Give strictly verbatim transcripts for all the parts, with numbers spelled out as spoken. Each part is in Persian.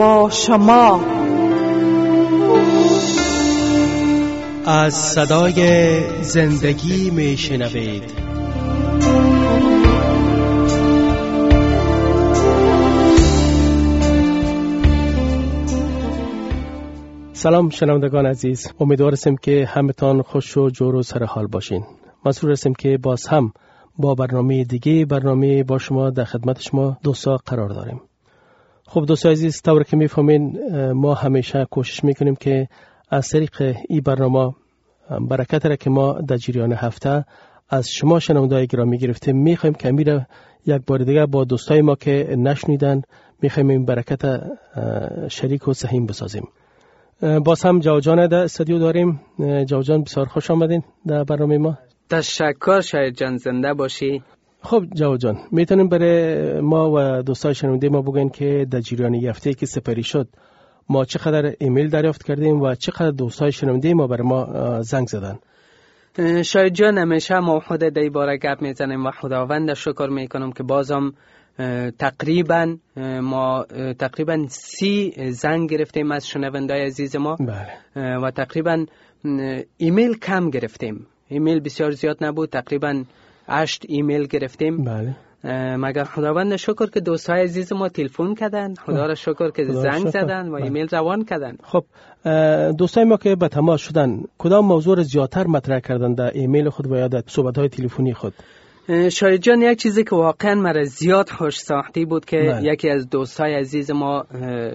با شما. از صدای زندگی می شنوید. سلام شنوندگان عزیز، امیدوار هستیم که همتان خوش و جور و سر حال باشین. مسرور هستیم که باز هم با برنامه دیگه برنامه با شما در خدمت شما دوستا قرار داریم. خب دوستا عزیز، طور که میفهمین ما همیشه کوشش میکنیم که از طریق این برنامه برکت را که ما در جریان هفته از شما شنوندگان گرامی گرفتیم میخوایم که میره یک بار دیگه با دوستای ما که نشنیدن میخوایم این برکت شریک و سهیم بسازیم. باز هم جواد جان در استودیو داریم. جواد جان بسیار خوش آمدین در برنامه ما. تشکر شاید جان، زنده باشی. خب جواد جان، میتونیم برای ما و دوستای شنونده ما بگین که در جریان هفته که سپری شد ما چقدر ایمیل دریافت کردیم و چقدر دوستای شنونده ما برای ما زنگ زدن؟ شاید جان، همیشه ما خود در این باره گپ میزنیم و خداوند شکر میکنم که بازم تقریبا ما تقریبا سی زنگ گرفتیم از شنوندای عزیز ما. بله. و تقریبا ایمیل کم گرفتیم. ایمیل بسیار زیاد نبود، تقریبا هشت ایمیل گرفتیم. بله. مگر خداوند شکر که دوستای عزیز ما تلفن کردن، خدا را شکر که زنگ زدن و ایمیل روان کردن. خب دوستای ما که به تماس شدن کدام موضوع را زیادتر مطرح کردن در ایمیل خود و یا در صحبت‌های تلفنی خود؟ شاید جان، یک چیزی که واقعا مرا زیاد خوش ساختی بود که بله. یکی از دوستای عزیز ما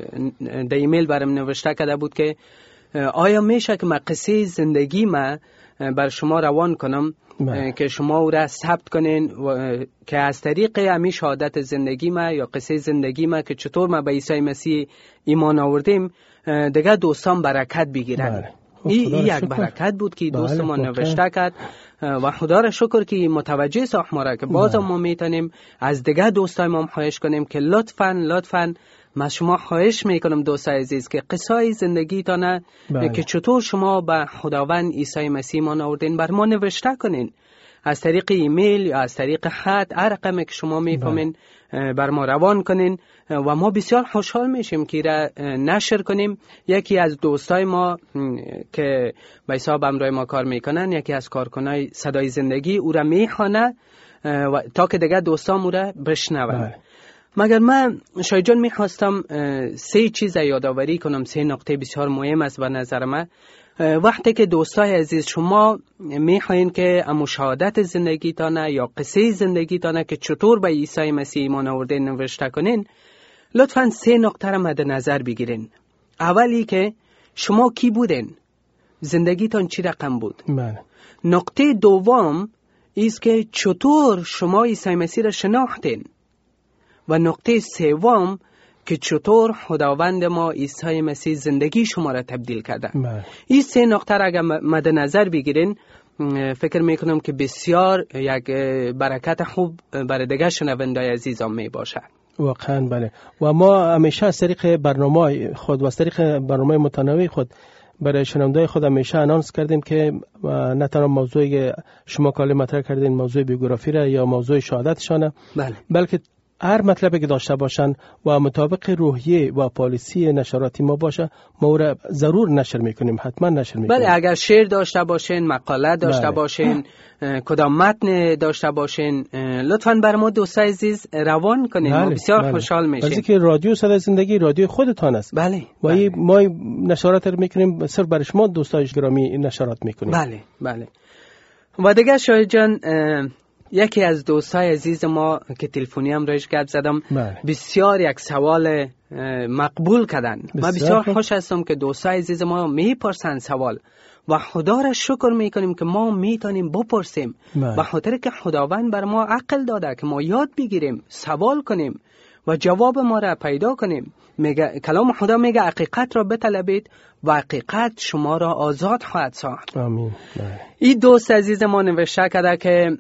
در ایمیل برام نوشته کرده بود که آیا میشه که من قصه زندگی ما بر شما روان کنم، بله. که شما او را ثبت کنین و که از طریق همین شهادت زندگی ما یا قصه زندگی ما که چطور ما به عیسی مسیح ایمان آوردیم دیگه دوستان برکت بگیرن. بله. این ای یک برکت بود که دوست ما نوشته کرد و خدا را شکر که متوجه ساخت ما را که باز ما میتونیم از دیگه دوستای ما خواهش کنیم که lütfen lütfen من شما خواهش میکنم دوستای عزیز که قصه زندگی تانه که چطور شما به خداوند عیسی مسیح ایمان آوردین بر ما نوشته کنین از طریق ایمیل یا از طریق خط، هر رقمی که شما میفهمین بر ما روان کنین و ما بسیار خوشحال میشیم که را نشر کنیم. یکی از دوستای ما که به حساب همراه ما کار میکنن، یکی از کارکنای صدای زندگی او را میخوانه و تا که دیگه دوستام او را بشنون. مگر من شاید جان میخواستم سه چیز یادآوری کنم، سه نقطه بسیار مهم است به نظر من. وقتی که دوستای عزیز شما میخواین که مشاهدت زندگی تانه یا قصه زندگی تانه که چطور به عیسی مسیح ایمان آوردین نوشته کنین، لطفاً سه نقطه را مد نظر بگیرین. اولی که شما کی بودین؟ زندگیتان چی رقم بود؟ بله. نقطه دوم ایست که چطور شما عیسی مسیح را شناختین؟ و نقطه سوم که چطور خداوند ما عیسی مسیح زندگی شما را تبدیل کرده. بله. این سه نقطه را اگر مد نظر بگیرین فکر میکنم که بسیار یک برکت خوب برای دیگر شنوندای عزیزان می باشه. واقعا بله. و ما همیشه از طریق برنامه خود و از طریق برنامه متنوع خود برای شنوندای خود همیشه انانس کردیم که نه تنها موضوع شما کالی مطرح کردین موضوع بیوگرافی را یا موضوع شهادتشان، بله. بلکه هر مطلبی که داشته باشن و مطابق روحیه و پالیسی نشراتی ما باشه ما را ضرور نشر میکنیم، حتما نشر میکنیم. بله، اگر شعر داشته باشین، مقاله داشته بله. باشین، کدام متن داشته باشین، لطفاً بر ما دوستای عزیز روان کنین. بله. ما بسیار بله. خوشحال میشیم. از که رادیو صدای زندگی رادیو خودتان است. بله. و بله. ما نشرات رو میکنیم صرف برای شما دوستای گرامی نشرات میکنیم. بله بله. و دیگه شاید جان، یکی از دوستای عزیز ما که تلفنی هم روش گپ زدم بله. بسیار یک سوال مقبول کردن. من بسیار خوش هستم که دوستای عزیز ما میپرسن سوال و خدا را شکر میکنیم که ما میتونیم بپرسیم به خاطر که خداوند بر ما عقل داده که ما یاد بگیریم، سوال کنیم و جواب ما را پیدا کنیم. میگه کلام خدا میگه حقیقت را بطلبید و حقیقت شما را آزاد خواهد ساخت. آمین. این دوست عزیز ما نوشته کرده که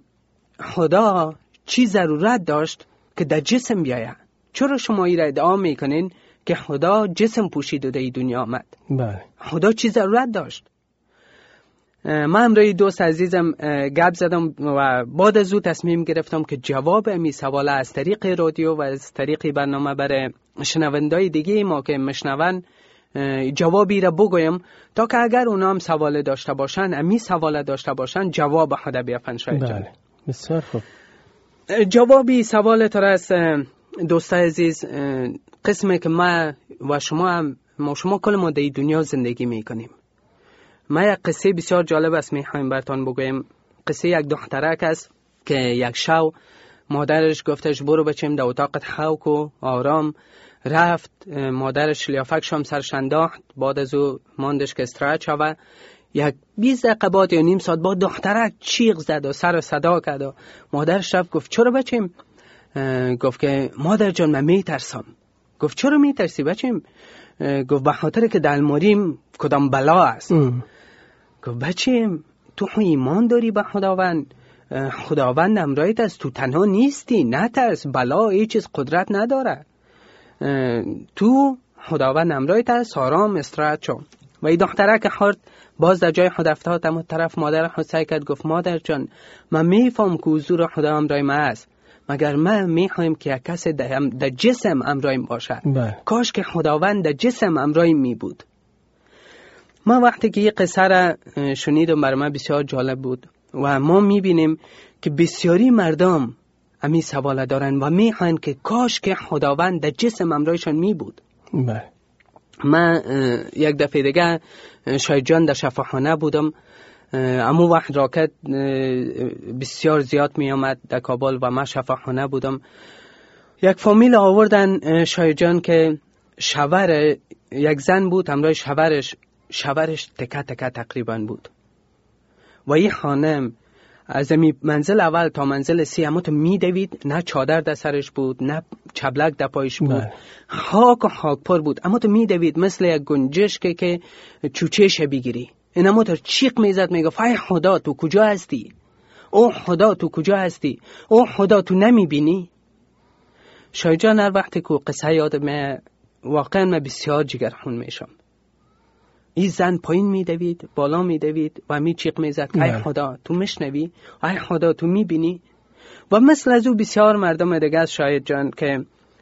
خدا چی ضرورت داشت که در جسم بیاید؟ چرا شما ای را ادعا میکنین که خدا جسم پوشید و در این دنیا آمد؟ بله. خدا چی ضرورت داشت؟ من همراه دوست عزیزم گپ زدم و بعد از او تصمیم گرفتم که جواب این سوال از طریق رادیو و از طریق برنامه برای شنوندای دیگه ما که مشنون جوابی را بگویم تا که اگر اونا هم سوال داشته باشن، امی سوال داشته باشن، جواب خود بیافن. شاید جان بله بسیار خوب. جوابی سوال تو است دوستای عزیز. قسمی که ما و شما هم ما شما کل ما در دنیا زندگی میکنیم. ما یک قصه بسیار جالب است میخوایم براتون بگویم. قصه یک دخترک است که یک شو مادرش گفتش برو بچیم در اتاقت خواب و آرام. رفت، مادرش لیافک هم سرش انداخت. بعد از او ماندش که استراحت شود. یک بیست دقیقه بعد یا نیم ساعت بعد دخترک چیغ زد و سر صدا کرد و مادرش رفت گفت چرا بچیم؟ گفت که مادر جان من میترسم. گفت چرا میترسی بچیم؟ گفت به خاطر که در الماریم کدام بلا است. ام. گفت بچیم تو ایمان داری به خداوند، خداوند امرایت است، تو تنها نیستی، نترس، بلا هیچ چیز قدرت نداره، تو خداوند امرایت است، آرام استراحت شو. و این دختره که خورد باز در جای خود افتاد، اما طرف مادر خود سعی کرد گفت مادر جان من میفهم که حضور خدا امرای ما است، مگر من میخوایم که یک کس در جسم امرایم باشه. کاش که خداوند در جسم امرایم می بود. ما وقتی که این قصه را شنیدم برای من بسیار جالب بود و ما میبینیم که بسیاری مردم امی سوال دارن و میخواین که کاش که خداوند در جسم امرایشان می بود. بله. من یک دفعه دیگه شاید جان در شفاخانه بودم. اما وقت راکت بسیار زیاد می آمد در کابل و من شفاخانه بودم. یک فامیل آوردن شاید جان که شوهر یک زن بود، همراه شوهرش شوهرش تکه تکه تقریبا بود و این خانم از منزل اول تا منزل سی اما تو می دوید، نه چادر در سرش بود نه چبلک در پایش بود. بله. خاک و خاک پر بود، اما تو می دوید مثل یک گنجش که که چوچهش بگیری. این اما تو چیق می زد، می گفت ای خدا تو کجا هستی؟ او خدا تو کجا هستی؟ او خدا تو نمی بینی؟ شاید جان هر وقتی که قصه یادم واقعا من بسیار جگر خون میشم. این زن پایین می دوید، بالا می دوید و می چیق می زد ای خدا تو مشنوی؟ ای خدا تو می بینی؟ و مثل از او بسیار مردم دیگه است شاید جان که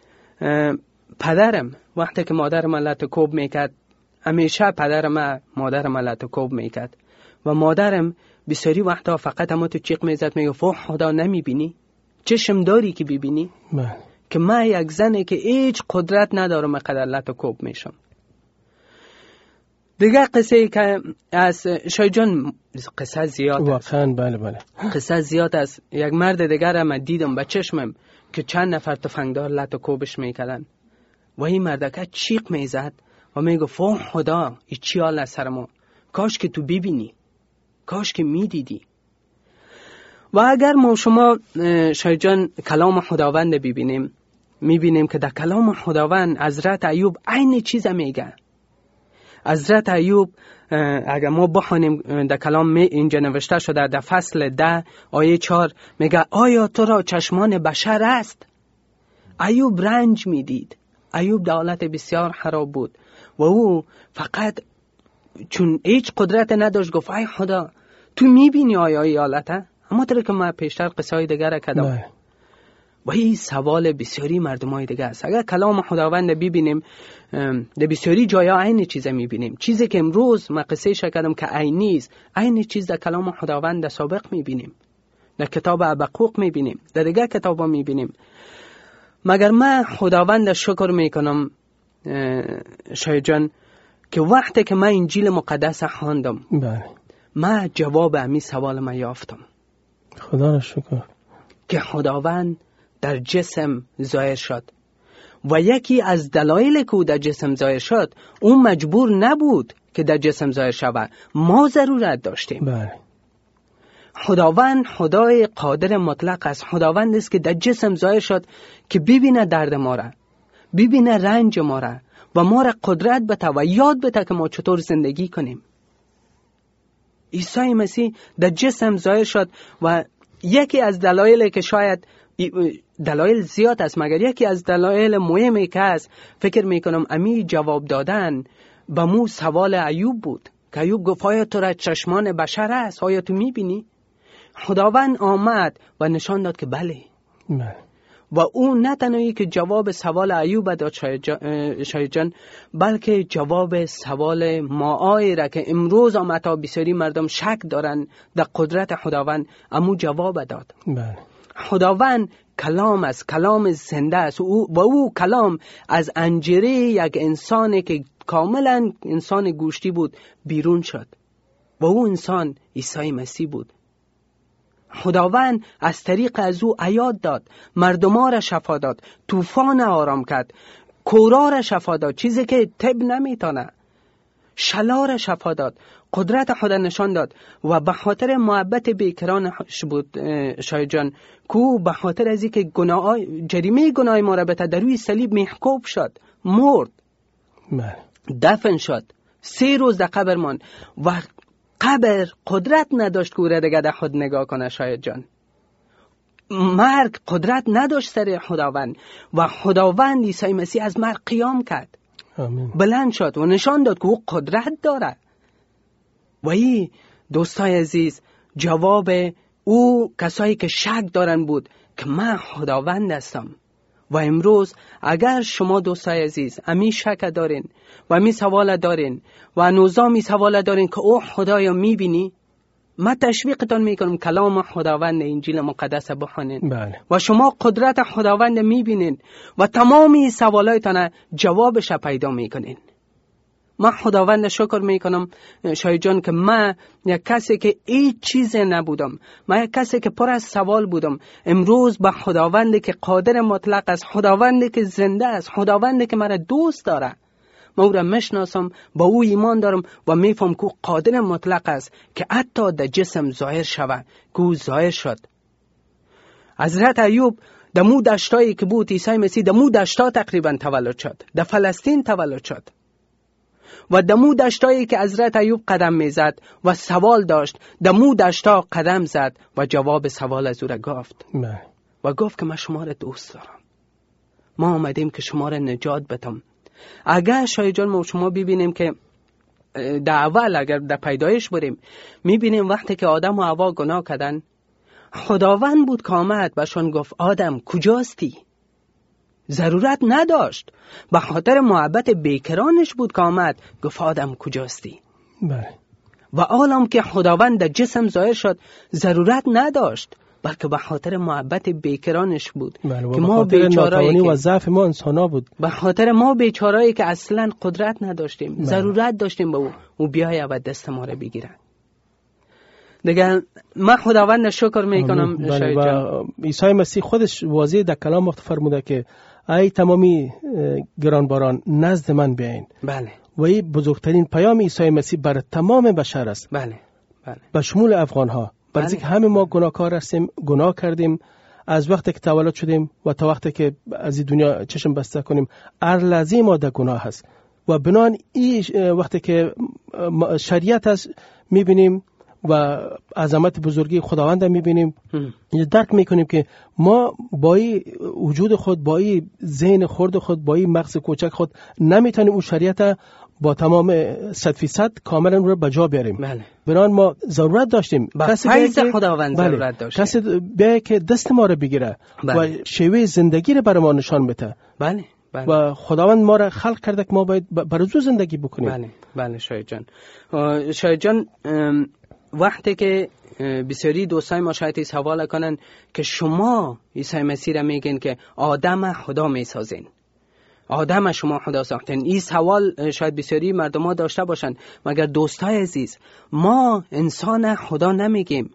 پدرم وقتی که مادرم لط کوب میکرد، همیشه پدرم مادرم لط کوب میکرد و مادرم بسیاری وقتا فقط اما تو چیق می زد، می گفت خدا نمی بینی؟ چشم داری که ببینی؟ که من یک زنه که هیچ قدرت ندارم قدر لط کوب میشم. دیگه قصه ای که از شاید جان قصه زیاد است. واقعا بله بله. قصه زیاد است. یک مرد دیگر را من دیدم به چشمم که چند نفر تفنگدار لط کوبش میکردن و این مردکه چیق میزد و میگفت او خدا این چی حال است سر ما؟ کاش که تو ببینی، کاش که میدیدی. و اگر ما شما شاید جان کلام خداوند ببینیم، میبینیم که در کلام خداوند حضرت ایوب عین چیز میگه. حضرت ایوب اگر ما بخوانیم در کلام اینجا نوشته شده در فصل ده آیه چهار میگه آیا تو را چشمان بشر است؟ ایوب رنج میدید. ایوب در حالت بسیار خراب بود و او فقط چون هیچ قدرت نداشت گفت ای خدا تو میبینی آیا ای حالته؟ اما طور که ما پیشتر قصه های دیگر کردم و این سوال بسیاری مردم های دیگه است. اگر کلام خداوند ببینیم در بسیاری جایا عین چیز میبینیم. چیزی که امروز ما قصه شکردم که عین نیست، عین چیز در کلام خداوند در سابق میبینیم، در کتاب حبقوق میبینیم، در دیگه کتاب ها میبینیم. مگر من خداوند شکر میکنم شاید جان که وقتی که من انجیل مقدس خواندم من جواب همین سوال ما یافتم. خدا را شکر که خداوند در جسم ظاهر شد و یکی از دلایل که او در جسم ظاهر شد اون مجبور نبود که در جسم ظاهر شود، ما ضرورت داشتیم. بله. خداوند خدای قادر مطلق است. خداوند است که در جسم ظاهر شد که ببینه درد ما را، ببینه رنج ما را و ما را قدرت بده و یاد بده که ما چطور زندگی کنیم. عیسی مسیح در جسم ظاهر شد و یکی از دلایلی که شاید دلایل زیاد است مگر یکی از دلایل مهمی که است فکر میکنم امی جواب دادن به مو سوال ایوب بود که ایوب گفت آیا تو را چشمان بشر است؟ آیا تو میبینی؟ خداوند آمد و نشان داد که بله. بله. و او نه تنهایی که جواب سوال ایوب داد شاید جان، بلکه جواب سوال ماهای را که امروز هم تا بسیاری مردم شک دارن در قدرت خداوند، امو جواب داد. بله. خداوند کلام است، کلام زنده است و او کلام از انجیره یک انسانی که کاملا انسان گوشتی بود بیرون شد و او انسان عیسی مسیح بود. خداوند از طریق از او حیات داد، مردما را شفا داد، طوفان آرام کرد، کورا را شفا داد، چیزی که طب نمیتونه، شلا را شفا داد، قدرت خدا نشان داد و به خاطر محبت بیکرانش بود شاید جان کو به خاطر از اینکه گناه جریمه گناه ما را به در روی صلیب محکوب شد، مرد، دفن شد، سه روز در قبر ماند و قبر قدرت نداشت که او را دیگه در خود نگاه کنه شاید جان. مرگ قدرت نداشت سر خداوند و خداوند عیسی مسیح از مرگ قیام کرد. آمین. بلند شد و نشان داد که او قدرت داره. و این دوستای عزیز جواب او کسایی که شک دارن بود که من خداوند هستم. و امروز اگر شما دوستای عزیز امی شک دارین و امی سوال دارین و نوزامی سوال دارین که او خدایا میبینی، من تشویقتان میکنم کلام خداوند انجیل مقدس بخونین. بله. و شما قدرت خداوند میبینین و تمامی سوالایتان جوابش پیدا میکنین. من خداوند شکر میکنم شاید جان که من یک کسی که هیچ چیز نبودم، من یک کسی که پر از سوال بودم، امروز به خداوندی که قادر مطلق است، خداوندی که زنده است، خداوندی که مرا دوست داره، من او را میشناسم، با او ایمان دارم و میفهم که او قادر مطلق است که حتی در جسم ظاهر شود، که او ظاهر شد. حضرت ایوب در مو دشتایی که بود، عیسی مسیح در مو دشتا تقریبا تولد شد، در فلسطین تولد شد و دمو دشتایی که حضرت ایوب قدم میزد و سوال داشت، دمو دشتا قدم زد و جواب سوال از او را گفت و گفت که من شما را دوست دارم، ما آمدیم که شما را نجات بدم. اگر شاید جان ما شما ببینیم که در اول اگر در پیدایش بریم میبینیم وقتی که آدم و حوا گناه کردن، خداوند بود که آمد بهشون گفت آدم کجاستی؟ ضرورت نداشت، به خاطر محبت بیکرانش بود که آمد گفت آدم کجاستی؟ بله. و عالم که خداوند در جسم ظاهر شد ضرورت نداشت، بلکه به خاطر محبت بیکرانش بود. بله. که ما بیچاره‌ای و ضعف ما انسانا بود، به خاطر ما بیچاره‌ای که اصلا قدرت نداشتیم. بله. ضرورت داشتیم به او او بیاید و دست ما را بگیره. دیگه من خداوند شکر میکنم. بله. و عیسی مسیح خودش واضح در کلام وقت فرموده که ای تمامی گرانباران نزد من بیاین. بله. و این بزرگترین پیام عیسی مسیح برای تمام بشر است. بله. بله. به شمول افغان ها. برای اینکه همه ما گناهکار هستیم، گناه کردیم از وقتی که تولد شدیم و تا وقتی که از این دنیا چشم بسته کنیم، هر لحظه ما در گناه هست و بنان این وقتی که شریعت است میبینیم و عظمت بزرگی خداوند میبینیم، درک میکنیم که ما با این وجود خود، با این ذهن خرد خود، با این مغز کوچک خود نمیتونیم اون شریعت با تمام صد فیصد کاملا رو به جا بیاریم. بله. برای ما ضرورت داشتیم کسی بیاید خداوند بله. ضرورت داشتیم کسی بیاید که دست ما رو بگیره. بله. و شیوه زندگی رو برای ما نشان بده. بله. بله. و خداوند ما را خلق کرده که ما باید برای او زندگی بکنیم. بله. بله شاید جان. شاید جان وقتی که بسیاری دوستای ما شاید سوال کنن که شما عیسی مسیح را میگین که آدم خدا میسازین، آدم شما خدا ساختین، این سوال شاید بسیاری مردم ها داشته باشن. مگر دوستای عزیز ما انسان خدا نمیگیم،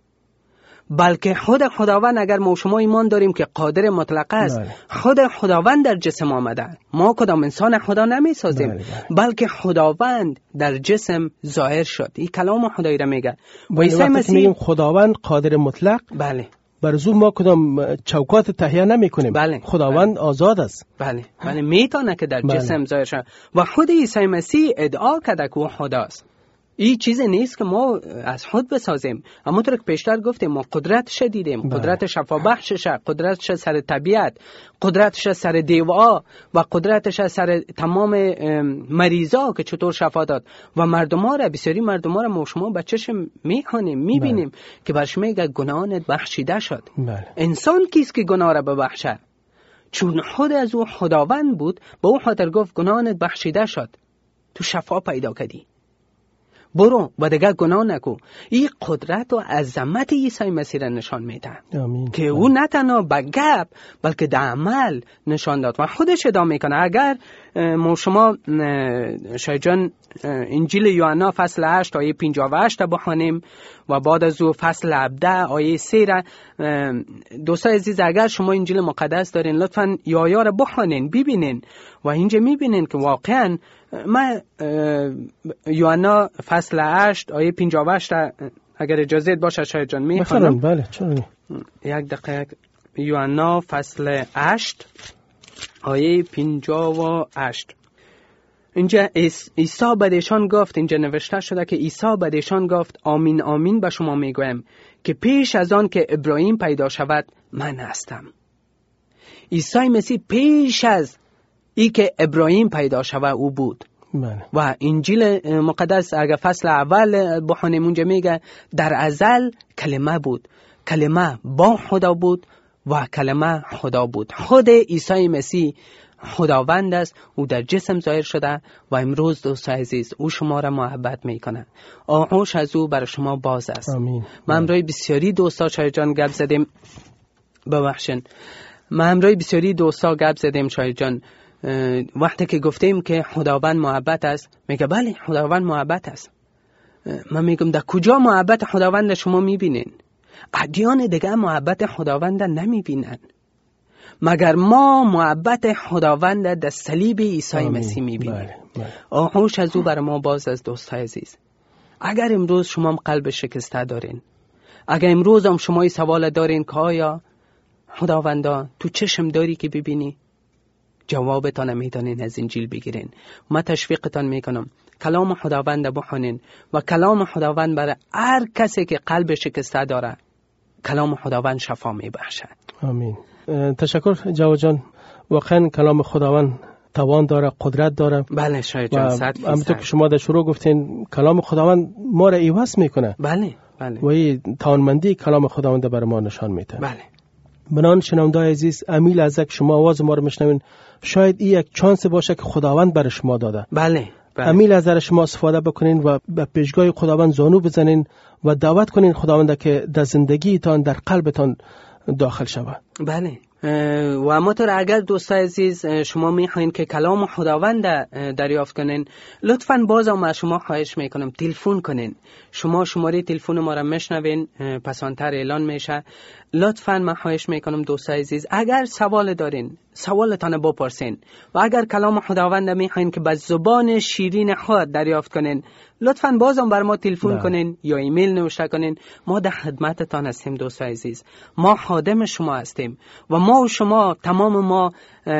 بلکه خود خداوند، اگر ما شما ایمان داریم که قادر مطلق است، بله. خود خداوند در جسم آمده، ما کدام انسان خدا نمی سازیم، بله بله. بلکه خداوند در جسم ظاهر شد. این کلام خدایی را میگه. و عیسی مسیح میگیم خداوند قادر مطلق، بله، برزو ما کدام چوکات تهیه نمی کنیم. بله. خداوند بله. آزاد است. بله بله میتونه که در بله. جسم ظاهر شد و خود عیسی مسیح ادعا کرده که او خداست. این چیز نیست که ما از خود بسازیم، اما طور که پیشتر گفتیم ما قدرتش دیدیم، قدرت شفا بخشش، قدرتش سر طبیعت، قدرتش سر دیوا و قدرتش سر تمام مریضا که چطور شفا داد و مردم ها را، بسیاری مردم ها را ما شما به چشم میخوانیم میبینیم بله. که برش میگه گناهانت بخشیده شد. بله. انسان کیست که گناه را ببخشه؟ چون خود از او خداوند بود، به او خاطر گفت گناهانت بخشیده شد، تو شفا پیدا کردی، برو و دیگه گناه نکو. این قدرت و عظمت عیسی مسیح را نشان میده که او نه تنها به گپ بلکه در عمل نشان داد و خودش ادامه میکنه. اگر ما شما شاید جان انجیل یوحنا فصل هشت آیه پنجاه و هشت بخوانیم و بعد از او فصل هفده آیه سه را، دوستای عزیز اگر شما انجیل مقدس دارین لطفاً یا را بخوانین ببینین و اینجا میبینین که واقعاً من یوحنا فصل هشت آیه پنجاه و هشت اگر اجازه باشه شاید جان میخوانم. بله چرا یک دقیقه. یوحنا فصل هشت آیه پنجاه و هشت. اینجا عیسی بدشان گفت، اینجا نوشته شده که عیسی بدشان گفت آمین آمین به شما میگویم که پیش از آن که ابراهیم پیدا شود من هستم. عیسی مسیح پیش از ای که ابراهیم پیدا شود او بود. بله. و انجیل مقدس اگر فصل اول بخونیم اونجا میگه در ازل کلمه بود، کلمه با خدا بود و کلمه خدا بود. خود عیسی مسیح خداوند است، او در جسم ظاهر شده و امروز دوستای عزیز او شما را محبت میکنه، آغوش از او بر شما باز است. آمین. ما امروز بسیاری دوستا شاید جان گپ زدیم، ببخشن ما امروز بسیاری دوستا گپ زدیم شاید جان، وقتی که گفتیم که خداوند محبت است، میگه بله خداوند محبت است. من میگم در کجا محبت خداوند شما میبینین؟ ادیان دیگه محبت خداوند نمیبینن، مگر ما محبت خداوند در صلیب عیسی مسیح میبینیم. بله، بله. آغوش از او بر ما باز از. دوستای عزیز اگر امروز شما قلب شکسته دارین، اگر امروز هم شما سوال دارین که آیا خداوندا تو چشم داری که ببینی، جوابتان میتونین از انجیل بگیرین. ما تشویقتان میکنم کلام خداوند بخونین و کلام خداوند برای هر کسی که قلب شکسته داره کلام خداوند شفا میبخشد. آمین. تشکر جواد جان، واقعا کلام خداوند توان داره، قدرت داره. بله شاید جان، صد فیصد. همونطور که شما در شروع گفتین کلام خداوند ما را عوض میکنه. بله بله. و این توانمندی کلام خداوند بر ما نشان میده. بله. بنان شنونده‌های عزیز، امیل از که شما آواز ما رو میشنوین، شاید این یک چانس باشه که خداوند بر شما داده. بله. بله. امیل از شما استفاده بکنین و به پیشگاه خداوند زانو بزنین و دعوت کنین خداوند که در زندگیتان در قلبتان داخل شود. بله. و همونطور اگر دوستای عزیز شما میخواین که کلام خداوند دریافت کنین، لطفاً بازم ما شما خواهش میکنم تلفن کنین. شما شماره تلفن ما را میشنوین، پسانتر اعلان میشه. لطفاً ما خواهش میکنم دوستای عزیز اگر سوال دارین سوالتان بپرسین و اگر کلام خداوند میخواین که به زبان شیرین خود دریافت کنین، لطفاً بازم بر ما تلفن کنین یا ایمیل نوشته کنین. ما در خدمتتان هستیم دوستای عزیز، ما خادم شما هستیم و ما و شما تمام ما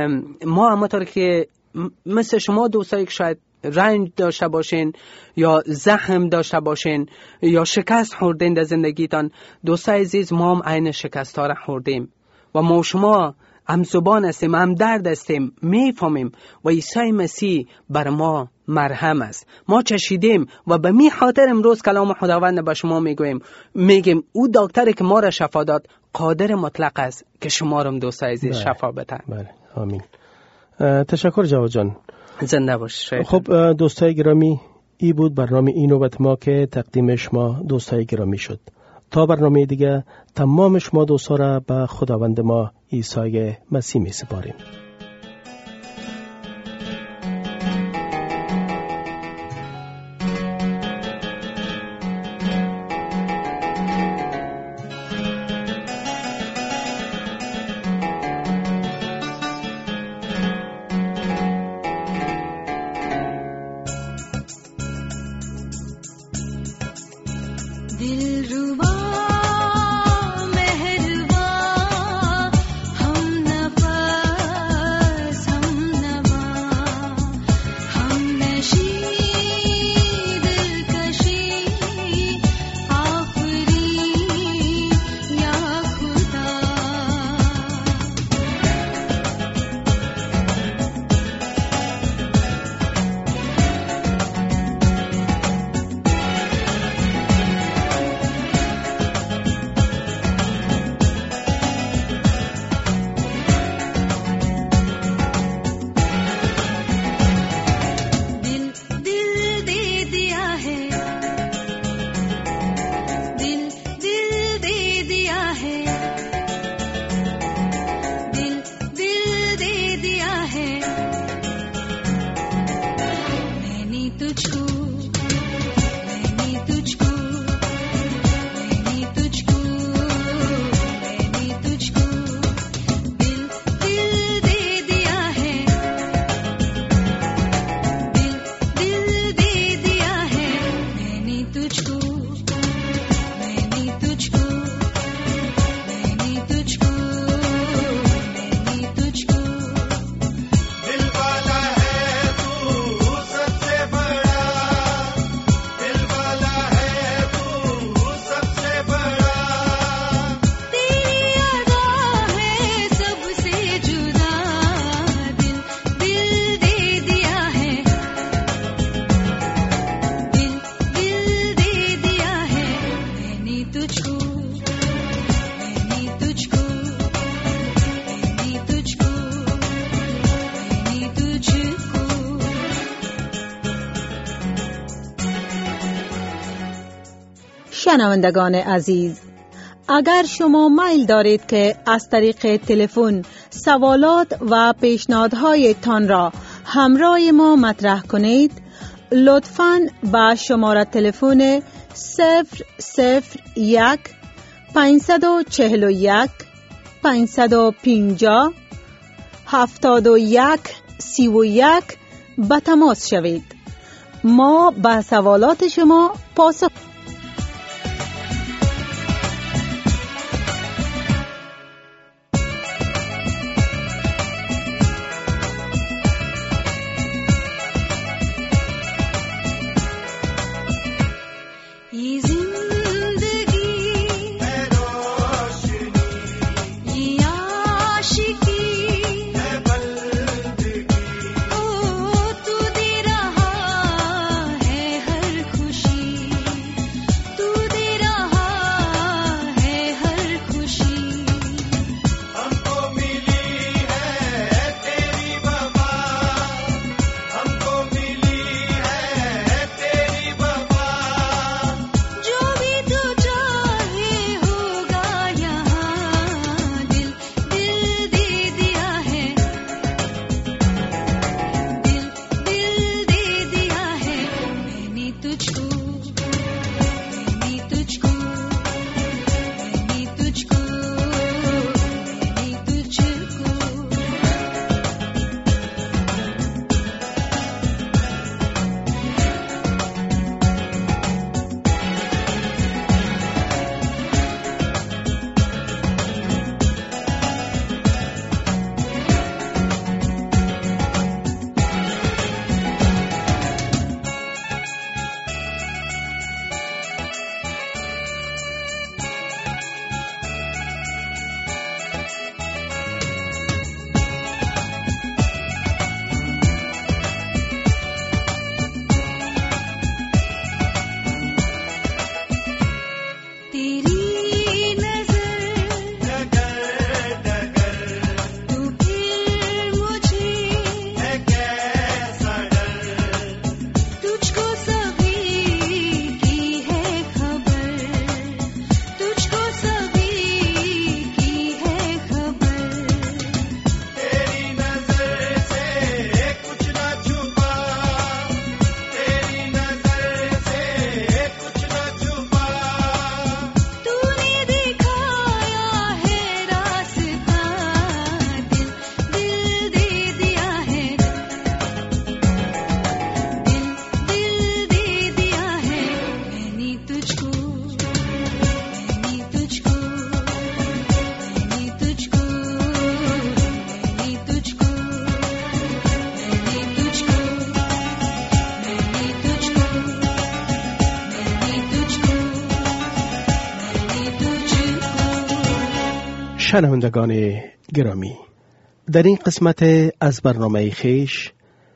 ما همونطور که مثل شما دوستایی که شاید رنج داشته باشین یا زخم داشته باشین یا شکست خوردین در زندگیتان، دوستای عزیز ما هم عین شکست ها را خوردیم و ما و شما هم زبان هستیم، هم درد هستیم، میفهمیم و عیسی مسیح بر ما مرهم است. ما چشیدیم و به می خاطر امروز کلام خداوند به شما میگویم، میگیم او دکتری که ما را شفا داد قادر مطلق است که شما را دوستای عزیز شفا بده. بله آمین. تشکر جواد جان، زنده باش. خب دوستای گرامی، ای بود برنامه این نوبت ما که تقدیم شما دوستای گرامی شد. تا برنامه دیگه تمام شما دوستا را به خداوند ما عیسی مسیح می سپاریم. شنوندگان عزیز، اگر شما میل دارید که از طریق تلفن سوالات و پیشنهادهای تان را همراه ما مطرح کنید، لطفاً با شماره تلفن صفر صفر یک پنجصد و چهل و یک پنجصد و پنجاه هفتاد و یک سی و یک به تماس شوید. ما به سوالات شما پاسخ شنوندگان گرامی، در این قسمت از برنامه خویش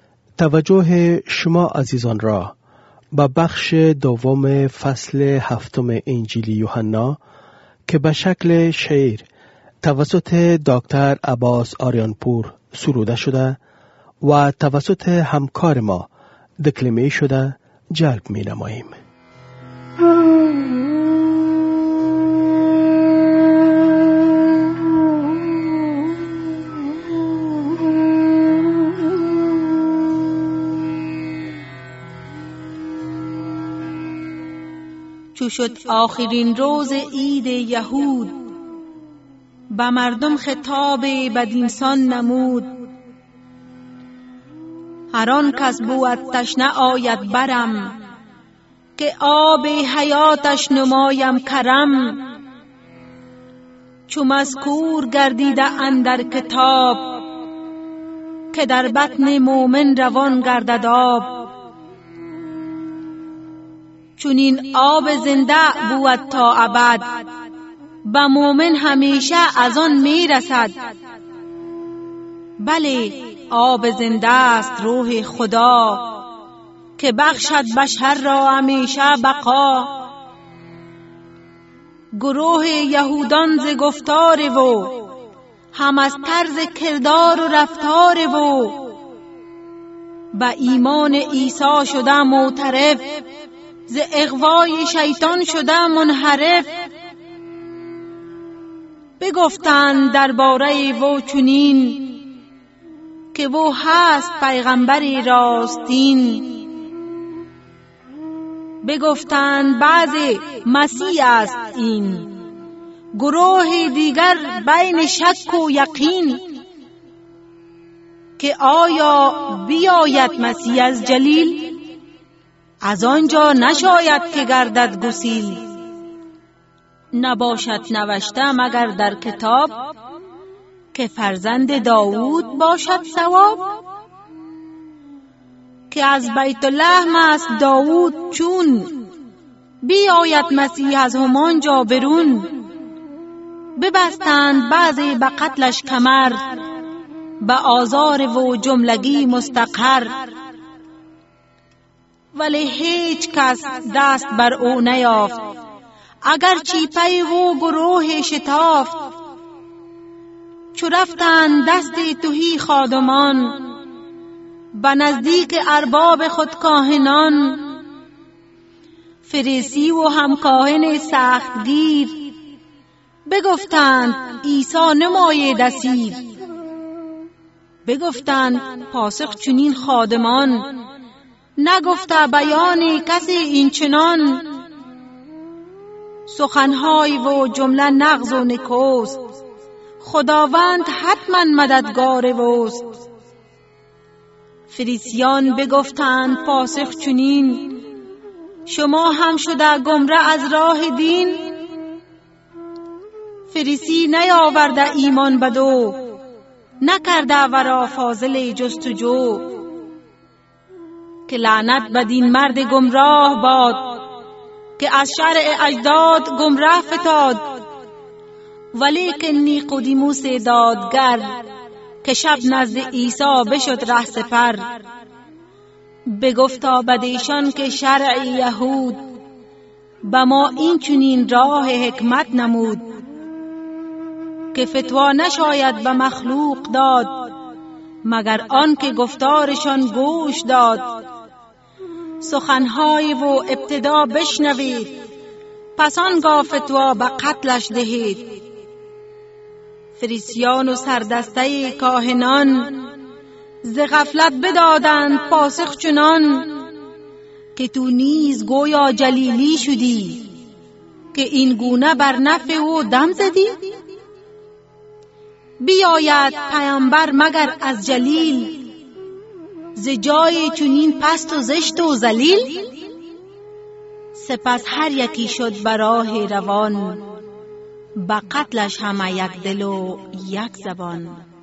توجه شما عزیزان را به بخش دوم فصل هفتم انجیل یوحنا که به شکل شعر توسط دکتر عباس آریانپور سروده شده و توسط همکار ما دکلمه شده جلب می نماییم. چو شد آخرین روز عید یهود، به مردم خطاب بدینسان نمود. هر آن کس بود تشنه آید برم، که آب حیاتش نمایم کرم. چو مذکور گردیده اندر کتاب، که در بطن مومن روان گردد آب. چون این آب زنده بود تا ابد، به مومن همیشه از آن می رسد. بله آب زنده است روح خدا، که بخشد بشر را همیشه بقا. گروه یهودان ز گفتار و، هم از طرز کردار و رفتار و، به ایمان عیسی شده معترف، ز اغوای شیطان شده منحرف. بگفتند درباره و چنین، که او هست پیغمبر راستین. بگفتند بعضی مسیح است این، گروه دیگر بین شک و یقین. که آیا بیاید مسیح از جلیل، از آنجا نشاید که گردد گسیل. نباشد نوشته مگر در کتاب، که فرزند داوود باشد ثواب. که از بیت لحم است داوود چون، بیاید مسیح از همانجا برون. ببستند بعضی به قتلش کمر، به آزار و جملگی مستقر. ولی هیچ کس دست بر او نیافت، اگر چی پی و گروه شتافت. چو رفتند دست تهی خادمان، به نزدیک ارباب خود کاهنان. فریسی و همکاهن سختگیر، بگفتند عیسی نماید اسیر. بگفتند پاسخ چنین خادمان، نگفته بیان کسی این چنان. سخنهای و جمله نغز و نکوست، خداوند حتما مددگار وست. فریسیان بگفتند پاسخ چنین، شما هم شده گمره از راه دین. فریسی نیاورده ایمان بدو، نکرده ورا فاضل جستجو. که لعنت بدین مرد گمراه باد، که از شرع اجداد گمراه فتاد. ولیکن نیقودیموس دادگر، که شب نزد عیسی بشد ره سپر. بگفتا بدیشان که شرع یهود، به ما این چنین راه حکمت نمود. که فتوا نشاید به مخلوق داد، مگر آن که گفتارشان گوش داد. سخنهای و ابتدا بشنوید، پس آنگاه فتوا به قتلش دهید. فریسیان و سردسته کاهنان، ز غفلت بدادند پاسخ چنان. که تو نیز گویا جلیلی شدی، که این گونه بر نفع و دم زدی. بیاید پیامبر مگر از جلیل، ز جای چنین پست و زشت و ذلیل. سپس هر یکی شد بر راه روان، به قتلش همه یک دل و یک زبان.